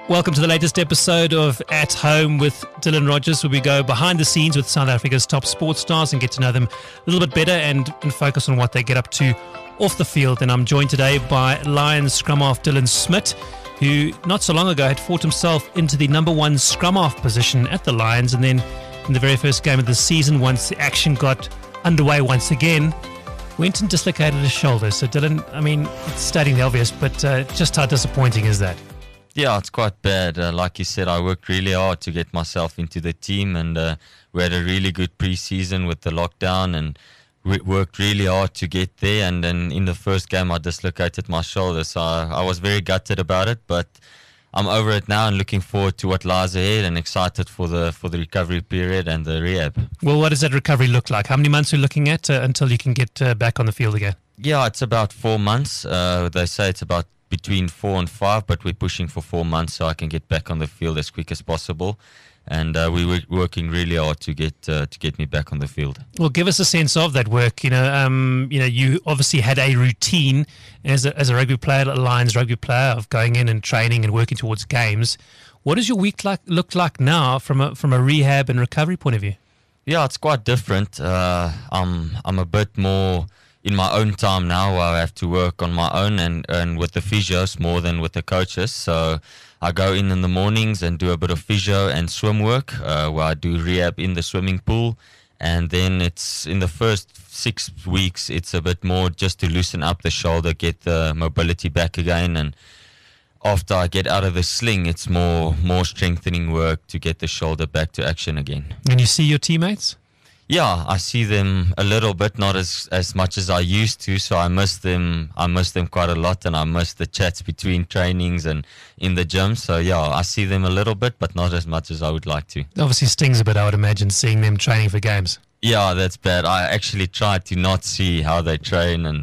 Welcome to the latest episode of At Home with Dylan Rogers, where we go behind the scenes with South Africa's top sports stars and get to know them a little bit better and focus on what they get up to off the field. And I'm joined today by Lions scrum half Dylan Smit, who not so long ago had fought himself into the number one scrum half position at the Lions, and then in the very first game of the season, once the action got underway once again, went and dislocated his shoulder. So Dylan, I mean, it's stating the obvious, but just how disappointing is that? Yeah, it's quite bad. Like you said, I worked really hard to get myself into the team, and we had a really good pre-season with the lockdown, and we worked really hard to get there. And then in the first game, I dislocated my shoulder, so I was very gutted about it. But I'm over it now and looking forward to what lies ahead, and excited for the recovery period and the rehab. Well, what does that recovery look like? How many months are you looking at until you can get back on the field again? Yeah, it's about 4 months. They say it's about between 4 and 5, but we're pushing for 4 months so I can get back on the field as quick as possible. And we're working really hard to get me back on the field. Well, give us a sense of that work. You obviously had a routine as a rugby player, a Lions rugby player, of going in and training and working towards games. What does your week look like now from a rehab and recovery point of view? Yeah, it's quite different. I'm a bit more in my own time now, where I have to work on my own and with the physios more than with the coaches. So I go in the mornings and do a bit of physio and swim work, where I do rehab in the swimming pool. And then it's in the first 6 weeks, it's a bit more just to loosen up the shoulder, get the mobility back again. And after I get out of the sling, it's more strengthening work to get the shoulder back to action again. And you see your teammates? Yeah, I see them a little bit, not as much as I used to. So I miss them quite a lot, and I miss the chats between trainings and in the gym. So yeah, I see them a little bit, but not as much as I would like to. Obviously stings a bit, I would imagine, seeing them training for games. Yeah, that's bad. I actually try to not see how they train and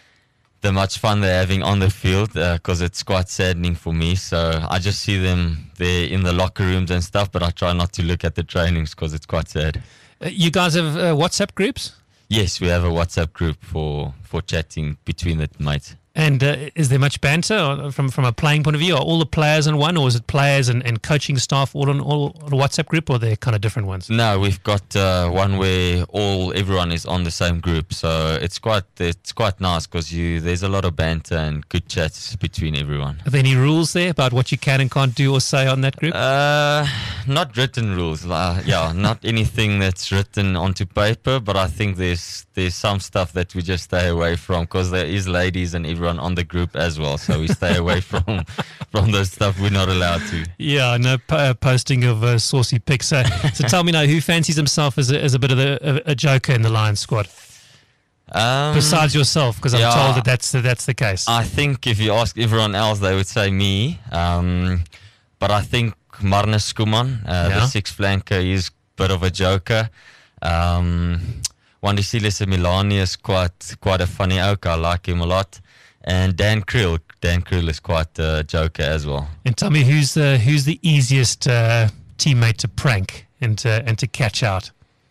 the much fun they're having on the field, because it's quite saddening for me. So I just see them there in the locker rooms and stuff, but I try not to look at the trainings because it's quite sad. You guys have WhatsApp groups? Yes, we have a WhatsApp group for chatting between the mates. And is there much banter from a playing point of view? Are all the players in one, or is it players and coaching staff all on a WhatsApp group, or are they kind of different ones? No, we've got one where everyone is on the same group, so it's quite nice because there's a lot of banter and good chats between everyone. Are there any rules there about what you can and can't do or say on that group? Not written rules. Not anything that's written onto paper, but I think there's some stuff that we just stay away from, because there is ladies and everyone on the group as well, so we stay away from those stuff we're not allowed to. Yeah, no posting of saucy pics. So tell me now, who fancies himself as a bit of a joker in the Lions squad? Besides yourself, because I'm told that's the case. I think if you ask everyone else, they would say me. But I think Marnus Skuman, the sixth flanker, is a bit of a joker. Wandisile Semilani is quite a funny oak. I like him a lot. And Dan Kriel is quite a joker as well. And tell me, who's the easiest teammate to prank and to catch out?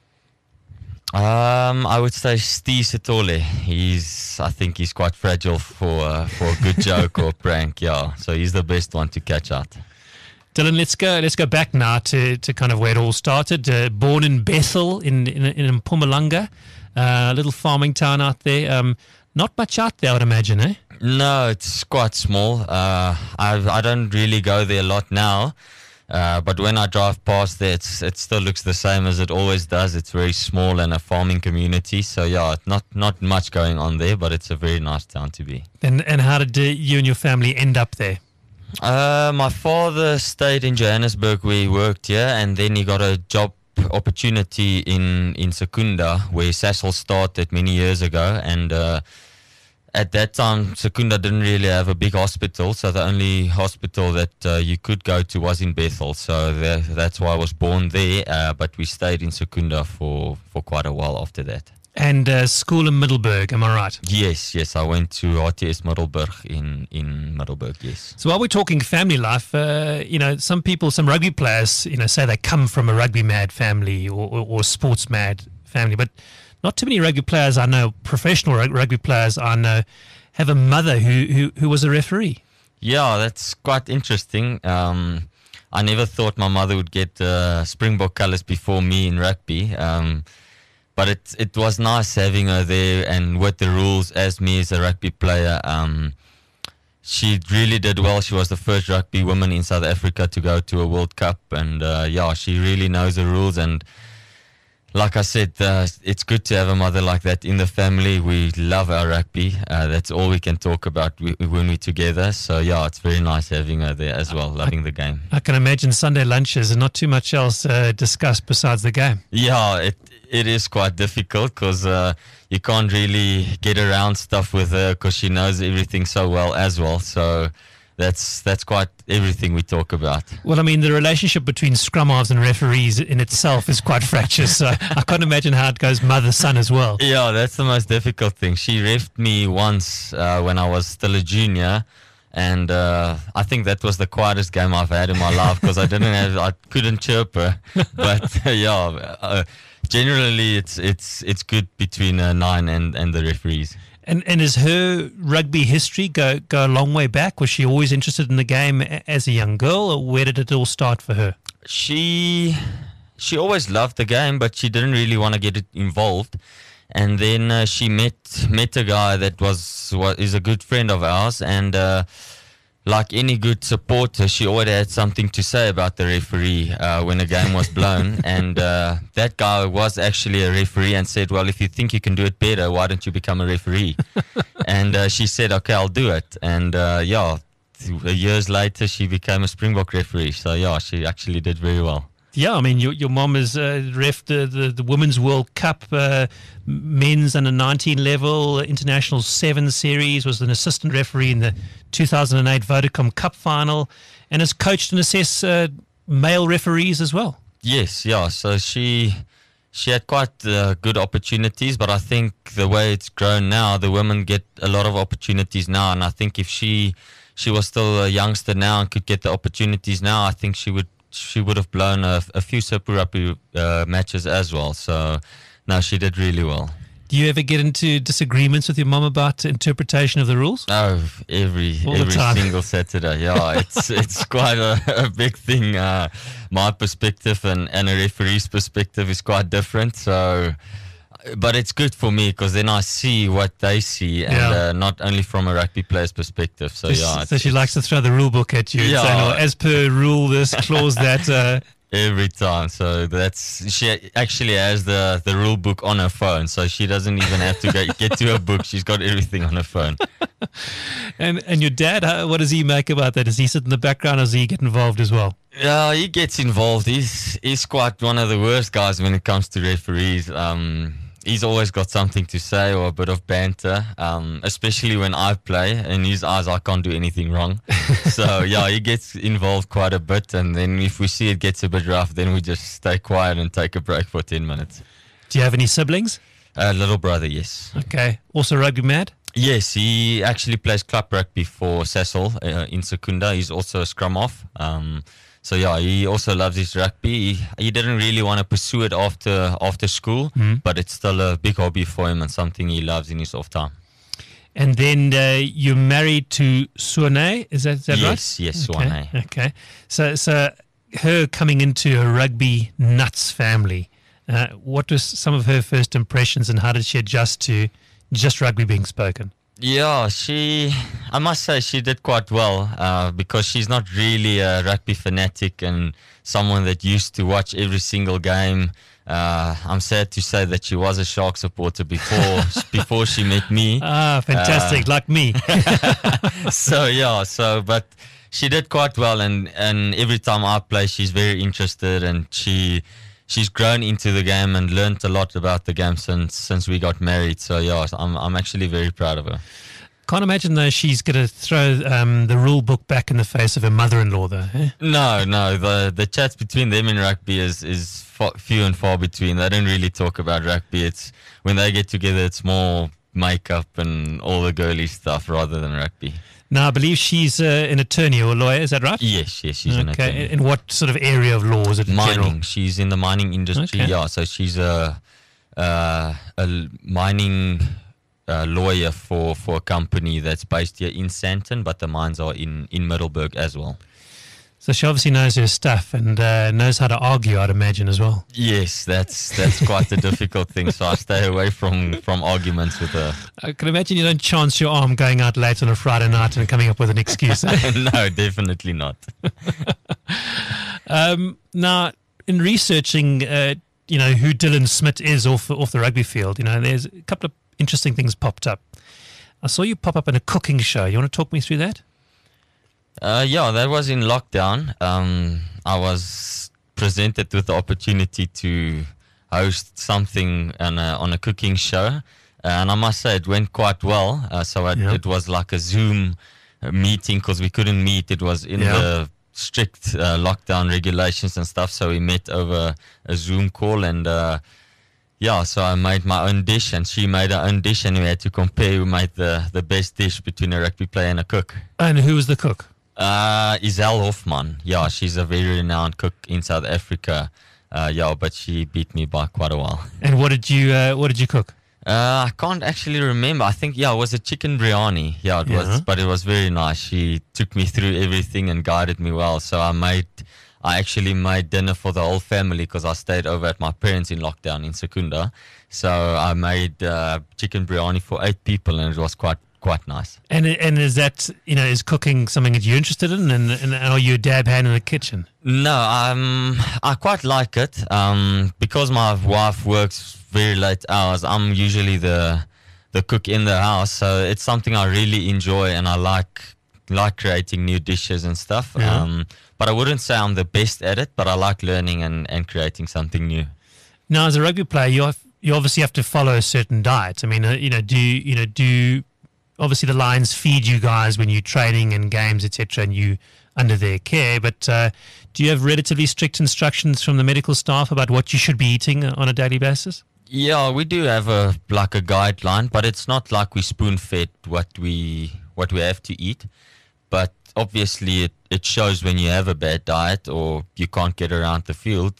I would say Steve Setole. I think he's quite fragile for a good joke or prank. Yeah, so he's the best one to catch out. Dylan, let's go back now to kind of where it all started. Born in Bethel in Mpumalanga, a little farming town out there. Not much out there, I would imagine, eh? No, it's quite small. I don't really go there a lot now, but when I drive past there, it still looks the same as it always does. It's very small and a farming community, so yeah, not much going on there, but it's a very nice town to be. And how did you and your family end up there? My father stayed in Johannesburg where he worked here, and then he got a job opportunity in Secunda where Sasol started many years ago, and at that time Secunda didn't really have a big hospital, so the only hospital that you could go to was in Bethel, so that's why I was born there, but we stayed in Secunda for quite a while after that. And school in Middelburg, am I right? Yes, I went to RTS Middelburg in Middelburg, yes. So while we're talking family life, some rugby players, say they come from a rugby mad family or sports mad family, but not too many rugby players I know, professional rugby players I know, have a mother who was a referee. Yeah, that's quite interesting. I never thought my mother would get Springbok colours before me in rugby. But it was nice having her there and with the rules as me as a rugby player. She really did well. She was the first rugby woman in South Africa to go to a World Cup. And she really knows the rules. And like I said, it's good to have a mother like that in the family. We love our rugby. That's all we can talk about when we're together. So, it's very nice having her there as well, loving the game. I can imagine Sunday lunches and not too much else discussed besides the game. Yeah, it is quite difficult because you can't really get around stuff with her because she knows everything so well as well. So that's quite everything we talk about. Well, I mean, the relationship between scrum halves and referees in itself is quite fractious. So I can't imagine how it goes mother-son as well. Yeah, that's the most difficult thing. She refed me once when I was still a junior. And I think that was the quietest game I've had in my life because I couldn't chirp her. But generally it's good between Nine and the referees. And is her rugby history go a long way back? Was she always interested in the game as a young girl, or where did it all start for her? She always loved the game, but she didn't really want to get it involved. And then she met a guy that is a good friend of ours, and like any good supporter, she always had something to say about the referee when a game was blown. And that guy was actually a referee and said, well, if you think you can do it better, why don't you become a referee? And she said, okay, I'll do it. And years later, she became a Springbok referee. So, she actually did very well. Yeah, I mean, your mom has ref the Women's World Cup, men's under 19 level, International 7 series, was an assistant referee in the 2008 Vodacom Cup final, and has coached and assessed male referees as well. Yes, yeah. So she had quite good opportunities, but I think the way it's grown now, the women get a lot of opportunities now, and I think if she was still a youngster now and could get the opportunities now, I think she would have blown a few Super Rugby matches as well. So, no, she did really well. Do you ever get into disagreements with your mom about interpretation of the rules? Oh, every single Saturday. Yeah, it's quite a big thing. My perspective and a referee's perspective is quite different. So, but it's good for me because then I see what they see, and not only from a rugby player's perspective. So so she likes to throw the rule book at you. Yeah, saying, as per rule, this clause that. Every time. So she actually has the rule book on her phone, so she doesn't even have to get to her book. She's got everything on her phone. And your dad, what does he make about that? Does he sit in the background, or does he get involved as well? Yeah, he gets involved. He's quite one of the worst guys when it comes to referees. He's always got something to say or a bit of banter, especially when I play. In his eyes, I can't do anything wrong. So, he gets involved quite a bit. And then if we see it gets a bit rough, then we just stay quiet and take a break for 10 minutes. Do you have any siblings? Little brother, yes. Okay. Also rugby mad? Yes, he actually plays club rugby for Sasol in Secunda. He's also a scrum half. So he also loves his rugby. He didn't really want to pursue it after school, but it's still a big hobby for him and something he loves in his off time. And then you're married to Suane, is that right? Yes, Suane. Okay. So her coming into a rugby nuts family, what was some of her first impressions and how did she adjust to just rugby being spoken? Yeah, I must say she did quite well because she's not really a rugby fanatic and someone that used to watch every single game. I'm sad to say that she was a Shark supporter before she met me. Ah, fantastic, like me. But she did quite well, and every time I play, she's very interested, and she's grown into the game and learned a lot about the game since we got married. So I'm actually very proud of her. Can't imagine though she's going to throw the rule book back in the face of her mother-in-law though. Eh? No. The chats between them in rugby is few and far between. They don't really talk about rugby. It's when they get together, it's more makeup and all the girly stuff rather than rugby. Now, I believe she's an attorney or a lawyer, is that right? Yes, she's an attorney. In what sort of area of law is it? Mining. General? She's in the mining industry. Okay. Yeah, so she's a mining lawyer for a company that's based here in Sandton, but the mines are in Middelburg as well. So she obviously knows her stuff and knows how to argue, I'd imagine, as well. Yes, that's quite a difficult thing. So I stay away from arguments with her. I can imagine you don't chance your arm going out late on a Friday night and coming up with an excuse. No, definitely not. Now, in researching, who Dylan Smit is off the rugby field, there's a couple of interesting things popped up. I saw you pop up in a cooking show. You want to talk me through that? Yeah, that was in lockdown. I was presented with the opportunity to host something on a cooking show, and I must say it went quite well. It was like a Zoom meeting because we couldn't meet. It was in the strict lockdown regulations and stuff, so we met over a Zoom call, and so I made my own dish and she made her own dish, and we had to compare who made the best dish between a rugby player and a cook. And who was the cook? Isel Hofman. Yeah, she's a very renowned cook in South Africa. But she beat me by quite a while. And what did you cook? I can't actually remember. I think it was a chicken biryani. Yeah, it was, but it was very nice. She took me through everything and guided me well. So I actually made dinner for the whole family because I stayed over at my parents in lockdown in Secunda. So I made chicken biryani for 8 people, and it was quite nice. And is that, is cooking something that you're interested in, and are you a dab hand in the kitchen? No, I quite like it. Because my wife works very late hours, I'm usually the cook in the house, so it's something I really enjoy, and I like creating new dishes and stuff. Yeah. But I wouldn't say I'm the best at it, but I like learning and creating something new. Now, as a rugby player, you obviously have to follow a certain diet. I mean, do obviously the Lions feed you guys when you're training and games, etc., and you under their care, but do you have relatively strict instructions from the medical staff about what you should be eating on a daily basis? Yeah, we do have a guideline, but it's not like we spoon-fed what we have to eat. But obviously it shows when you have a bad diet or you can't get around the field.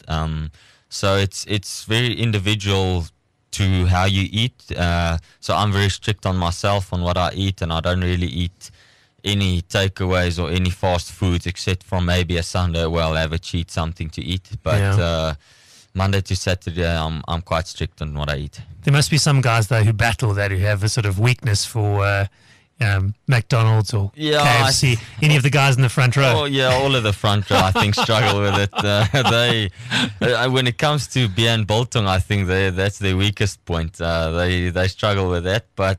So it's very individual to how you eat. So I'm very strict on myself on what I eat, and I don't really eat any takeaways or any fast foods except from maybe a Sunday where I'll have a cheat, something to eat. But Monday to Saturday, I'm quite strict on what I eat. There must be some guys though who battle that, who have a sort of weakness for McDonald's or KFC. Any of the guys in the front row? Oh yeah, all of the front row I think struggle with it. When it comes to beer and biltong, I think that's their weakest point. They struggle with that, but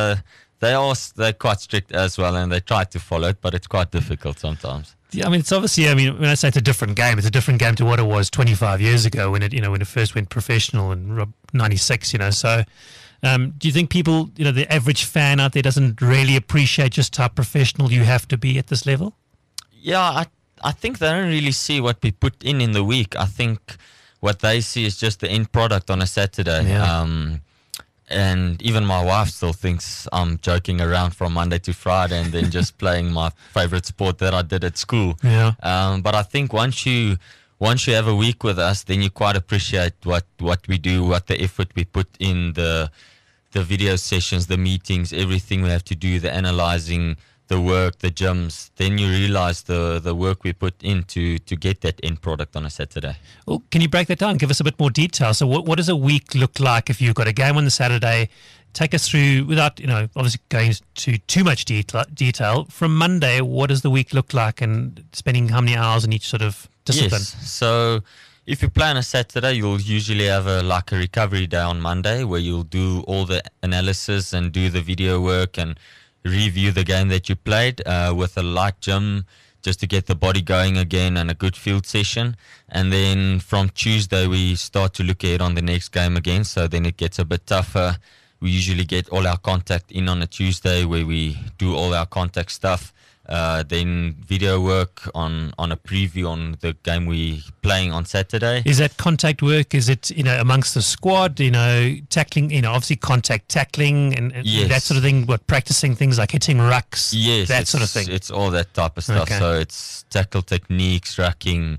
they're quite strict as well, and they try to follow it, but it's quite difficult sometimes. Yeah, I mean, it's obviously, when I say it's a different game, it's a different game to what it was 25 years ago when it first went professional in 96, So do you think people, the average fan out there doesn't really appreciate just how professional you have to be at this level? Yeah, I think they don't really see what we put in the week. I think what they see is just the end product on a Saturday. Yeah. And even my wife still thinks I'm joking around from Monday to Friday and then just playing my favorite sport that I did at school. Yeah. But I think once you have a week with us, then you quite appreciate what we do, what the effort we put in, the video sessions, the meetings, everything we have to do, the analyzing, the work, the gyms. Then you realize the work we put in to get that end product on a Saturday. Well, can you break that down? Give us a bit more detail. So what does a week look like if you've got a game on the Saturday? Take us through, without obviously going to too much detail. From Monday, what does the week look like, and spending how many hours in each sort of discipline? Yes. So if you play on a Saturday, you'll usually have a recovery day on Monday where you'll do all the analysis and do the video work and review the game that you played with a light gym just to get the body going again, and a good field session. And then from Tuesday, we start to look ahead on the next game again. So then it gets a bit tougher. We usually get all our contact in on a Tuesday where we do all our contact stuff. Then video work on a preview on the game we playing on Saturday. Is that contact work? Is it amongst the squad? Tackling. Obviously contact tackling and yes. that sort of thing. What, practicing things like hitting rucks? Yes, that sort of thing. It's all that type of stuff. Okay. So it's tackle techniques, racking,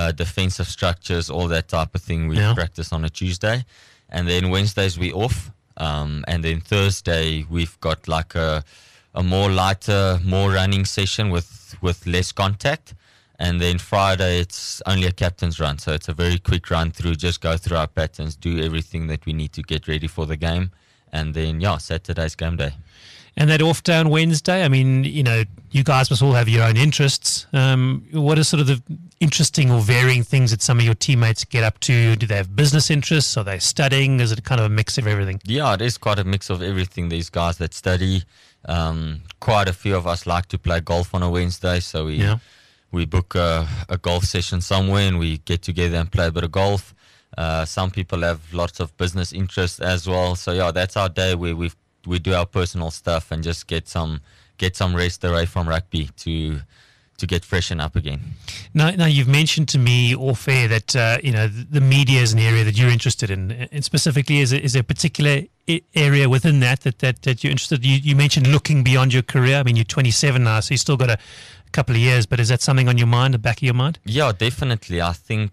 defensive structures, all that type of thing we practice on a Tuesday, and then Wednesdays we off. And then Thursday we've got like a more lighter, more running session with less contact. And then Friday, it's only a captain's run. So it's a very quick run through, just go through our patterns, do everything that we need to get ready for the game. And then, Saturday's game day. And that off day on Wednesday, I mean, you guys must all have your own interests. What are sort of the interesting or varying things that some of your teammates get up to? Do they have business interests? Are they studying? Is it kind of a mix of everything? Yeah, it is quite a mix of everything. These guys that study, quite a few of us like to play golf on a Wednesday. So we book a golf session somewhere and we get together and play a bit of golf. Some people have lots of business interests as well. So that's our day where we do our personal stuff and just get some rest away from rugby to get freshened up again. Now you've mentioned to me off air that the media is an area that you're interested in, and specifically is there a particular area within that you're interested? You mentioned looking beyond your career. I mean, you're 27 now, so you still got a couple of years, but is that something on your mind, the back of your mind? Yeah, definitely. I think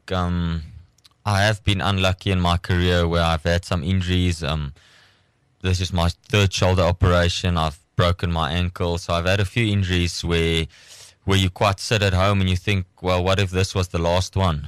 I have been unlucky in my career where I've had some injuries. This is my third shoulder operation. I've broken my ankle, so I've had a few injuries where you quite sit at home and you think, well, what if this was the last one?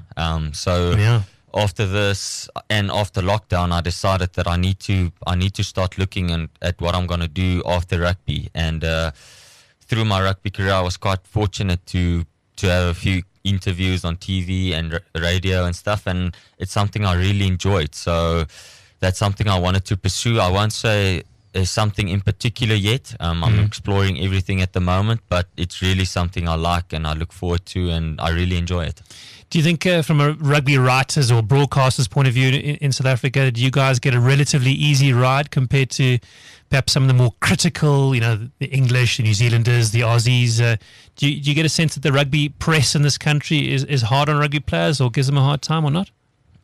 After this and after lockdown, I decided that I need to start looking at what I'm going to do after rugby. And through my rugby career, I was quite fortunate to have a few interviews on TV and radio and stuff, and it's something I really enjoyed. So that's something I wanted to pursue. I won't say there's something in particular yet. I'm exploring everything at the moment, but it's really something I like and I look forward to, and I really enjoy it. Do you think from a rugby writers or broadcasters point of view in South Africa, do you guys get a relatively easy ride compared to perhaps some of the more critical, the English, the New Zealanders, the Aussies? Do you get a sense that the rugby press in this country is hard on rugby players or gives them a hard time or not?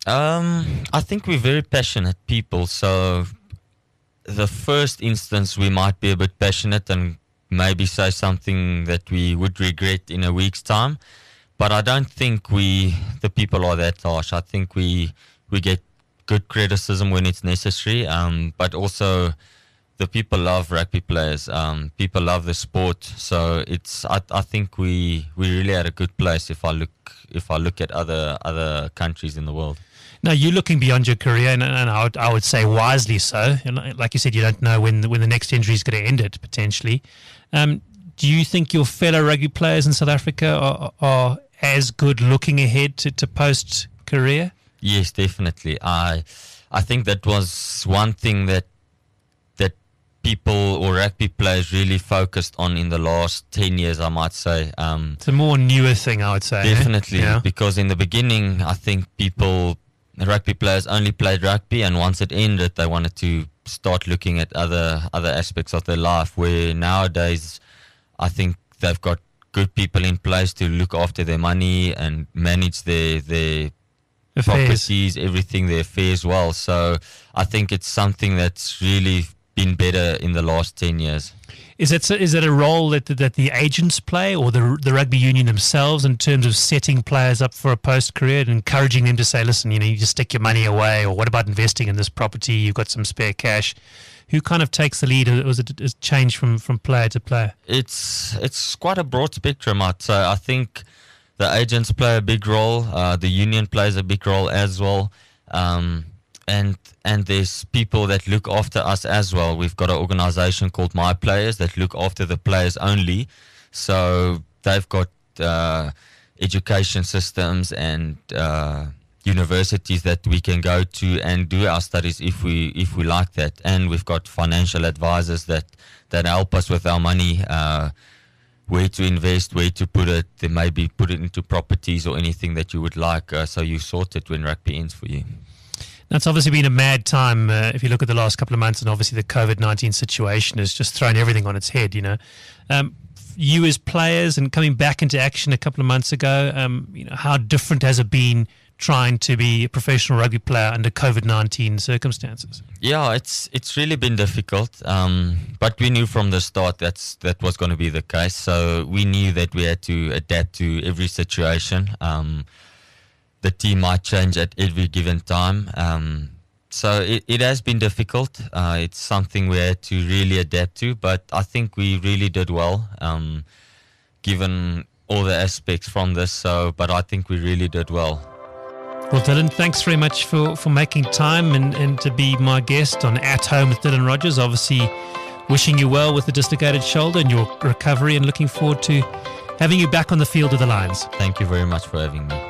I think we're very passionate people. So the first instance, we might be a bit passionate and maybe say something that we would regret in a week's time. But I don't think the people are that harsh. I think we get good criticism when it's necessary. But also the people love rugby players. People love the sport. So I think we really at a good place if I look at other countries in the world. Now, you're looking beyond your career, and I would say wisely so. And like you said, you don't know when the next injury is going to end it, potentially. Do you think your fellow rugby players in South Africa are as good looking ahead to post-career? Yes, definitely. I think that was one thing that people or rugby players really focused on in the last 10 years, I might say. It's a more newer thing, I would say. Definitely, because in the beginning, I think rugby players only played rugby, and once it ended, they wanted to start looking at other aspects of their life, where nowadays I think they've got good people in place to look after their money and manage their properties, everything, their affairs well. So I think it's something that's really been better in the last 10 years. Is that a role that the agents play, or the rugby union themselves, in terms of setting players up for a post-career and encouraging them to say, listen, you just stick your money away, or what about investing in this property? You've got some spare cash. Who kind of takes the lead, or is it a change from player to player? It's quite a broad spectrum, I'd say. I think the agents play a big role. The union plays a big role as well. And there's people that look after us as well. We've got an organization called My Players that look after the players only. So they've got education systems and universities that we can go to and do our studies if we like that. And we've got financial advisors that help us with our money, where to invest, where to put it. They maybe put it into properties or anything that you would like. So you sort it when rugby ends for you. Now, it's obviously been a mad time if you look at the last couple of months, and obviously the COVID-19 situation has just thrown everything on its head, You as players and coming back into action a couple of months ago, how different has it been trying to be a professional rugby player under COVID-19 circumstances? Yeah, it's really been difficult, but we knew from the start that was going to be the case. So we knew that we had to adapt to every situation. The team might change at every given time. So it has been difficult. It's something we had to really adapt to, but I think we really did well, given all the aspects from this. But I think we really did well. Well, Dylan, thanks very much for making time and to be my guest on At Home with Dylan Rogers. Obviously, wishing you well with the dislocated shoulder and your recovery, and looking forward to having you back on the field with the Lions. Thank you very much for having me.